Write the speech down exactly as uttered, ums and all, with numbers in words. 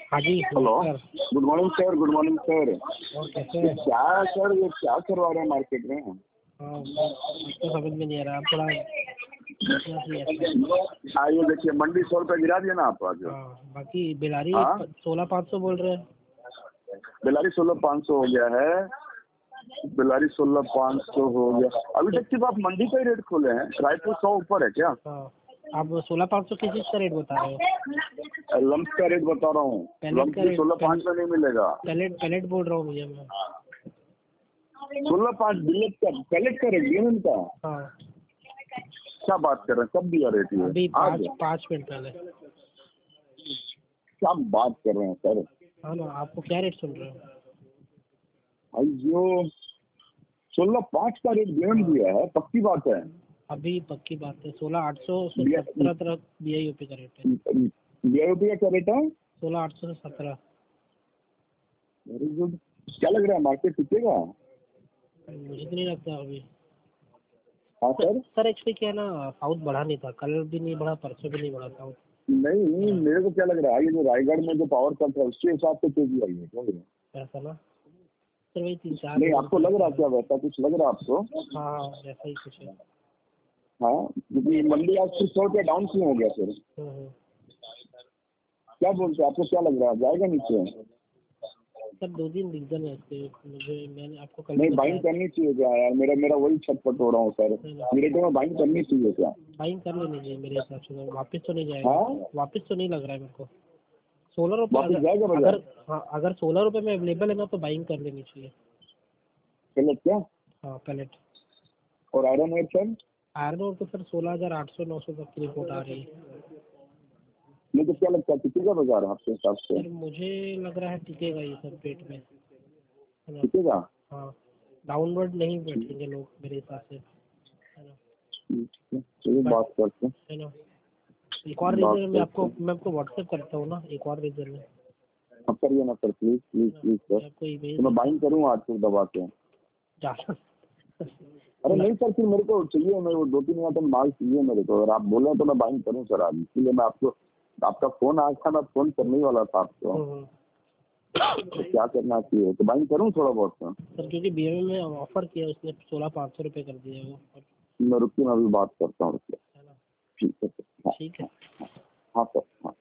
हाँ जी हेलो, नमस्कार। Good morning sir. Good morning sir. और कैसे ये हैं? क्या सर, ये क्या करवा रहे हैं मार्केट में? हाँ आपको समझ में नहीं आ रहा, आप थोड़ा देखना चाहिए अच्छा। हाँ, ये देखिए मंडी सौ रुपये गिरा दिया ना आप आज। हाँ बाकी बिलारी हाँ, सोलह पाँच सौ बोल रहे हैं। बेलारी सोलह पाँच सौ हो गया है। बेलारी सोलह पाँच सौ हो गया। अभी तक सिर्फ आप मंडी का ही रेट खोले हैं, रायपुर सौ ऊपर है क्या? हाँ आप सोलह पाँच सौ किस चीज़ का रेट बता रहे हो? लम्स का रेट बता रहा हूँ। पैलेट लम्स का भी रेट सोलह पाँच में नहीं मिलेगा। पैलेट पैलेट बोल रहा हूँ भैया मैं। सोलह पाँच बिलेट का पैलेट का रेट दिया इनका। हाँ क्या बात कर रहे हैं, कब दिया रेट ये? अभी आज? पाँच पाँच मिनट पहले। क्या बात कर रहे हैं सर? हाँ ना, आपको क्या रेट सुन रहे हो? भाई जो सोलह पाँच का रेट गेम दिया है, पक्की बात है। अभी पक्की बात है, सोलह आठ सौ सत्रह तक बी आई ओ पी का रेट है। बी आई ओ पी का क्या रेट है? सोलह आठ सौ से सत्रह। Very good. क्या लग रहा है, मार्केट टिकेगा? मुझे तो नहीं लगता अभी। हाँ सर। सर एक्चुअली क्या है ना, साउथ बढ़ा नहीं था, कल भी नहीं बढ़ा, परसों भी नहीं बढ़ा साउथ। नहीं, मेरे को क्या लग रहा है, ये जो रायगढ़ में जो पावर कट है उसके हिसाब से तेजी आई है, क्या लग रहा है? ऐसा ना सर, वही तीन चार नहीं, आपको लग रहा क्या, वैसा कुछ लग रहा है आपको? हाँ वैसा ही कुछ है। हाँ, क्योंकि मंडी आज फिर सौ रुपये डाउन क्यों हो गया सर? हम्म, हम्म। क्या बोलते हैं, आपको क्या लग रहा है, जाएगा नीचे? सर दो दिन रीजन है इसके, मुझे मैंने आपको कल नहीं, भी बाइंग बताया। करनी चाहिए क्या यार? मेरा मेरा वही छटपट हो रहा हूँ सर। मेरे को में बाइंग करनी चाहिए क्या? बाइंग कर लेनी चाहिए मेरे हिसाब से, तो वापस तो नहीं जाएगा। हाँ, वापस तो नहीं लग रहा है मेरे को। सोलह रुपये वापस अगर जाएगा बाजार? अगर हाँ अगर सोलह रुपये में अवेलेबल है ना तो बाइंग कर लेनी चाहिए। पैलेट क्या? हाँ पैलेट। और iron weight sir? Iron ore तो सर सोलह हज़ार आठ सौ नौ सौ तक की रिपोर्ट आ रही है। नहीं तो क्या लगता है, टिकेगा बाजार आपके हिसाब से? सर मुझे लग रहा है टिकेगा ये सब पेट में, है ना। टिकेगा? हाँ डाउनवर्ड नहीं बैठेंगे लोग मेरे हिसाब से, है ना। ठीक है, चलिए बात करते हैं। है ना। एक और बात रीजन मैं करते आपको हैं। मैं आपको व्हाट्सएप करता हूँ ना, एक और रीजन है। अब करिए ना sir, please please please sir. मैं आपको ईमेल तो मैं बाइंग करूँ आज फिर दबा के? जा अरे नहीं सर, फिर मेरे को चाहिए, मेरे को दो तीन घंटे माल चाहिए मेरे को। अगर आप बोले तो मैं बाइंग करूँ सर आज, इसीलिए मैं आपको, आपका फोन आया था, मैं फोन करने ही वाला था आपको। तो क्या करना चाहिए, तो बाइंग करूँ थोड़ा बहुत सर? सर क्योंकि बी एम ए में ऑफर किया उसने, सोलह पाँच सौ रुपये कर दिया वो। मैं रुकिए, मैं अभी बात करता हूँ। है ना। ठीक है सर। हाँ ठीक है। हाँ हाँ सर, हाँ।